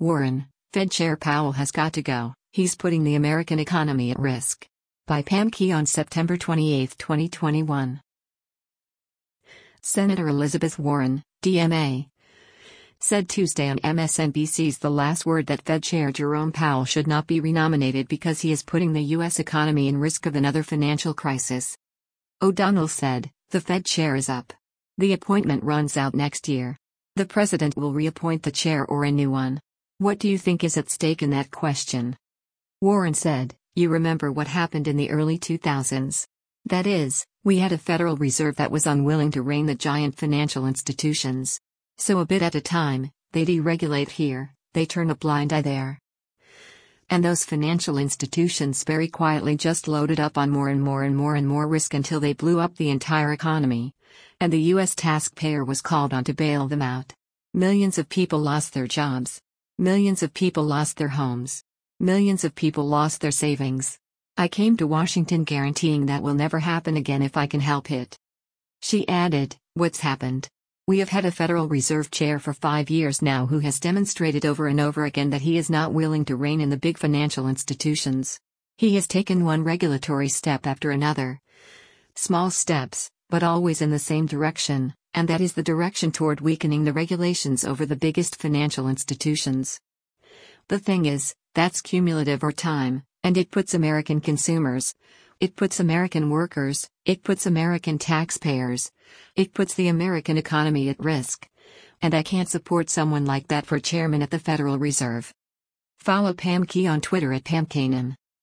Warren, Fed Chair Powell has got to go, he's putting the American economy at risk. By Pam Key on September 28, 2021. Senator Elizabeth Warren, DMA, said Tuesday on MSNBC's The Last Word that Fed Chair Jerome Powell should not be renominated because he is putting the U.S. economy in risk of another financial crisis. O'Donnell said, "The Fed chair is up. The appointment runs out next year. The president will reappoint the chair or a new one. What do you think is at stake in that question?" Warren said, "You remember what happened in the early 2000s. That is, we had a Federal Reserve that was unwilling to rein the giant financial institutions. So a bit at a time, they deregulate here, they turn a blind eye there. And those financial institutions very quietly just loaded up on more and more risk until they blew up the entire economy. And the U.S. taxpayer was called on to bail them out. Millions of people lost their jobs. Millions of people lost their homes. Millions of people lost their savings. I came to Washington guaranteeing that will never happen again if I can help it." She added, "What's happened? We have had a Federal Reserve chair for 5 years now who has demonstrated over and over again that he is not willing to rein in the big financial institutions. He has taken one regulatory step after another. Small steps, but always in the same direction, and that is the direction toward weakening the regulations over the biggest financial institutions. The thing is, that's cumulative over time, and it puts American consumers, it puts American workers, it puts American taxpayers, it puts the American economy at risk. And I can't support someone like that for chairman at the Federal Reserve." Follow Pam Key on Twitter at PamKanan.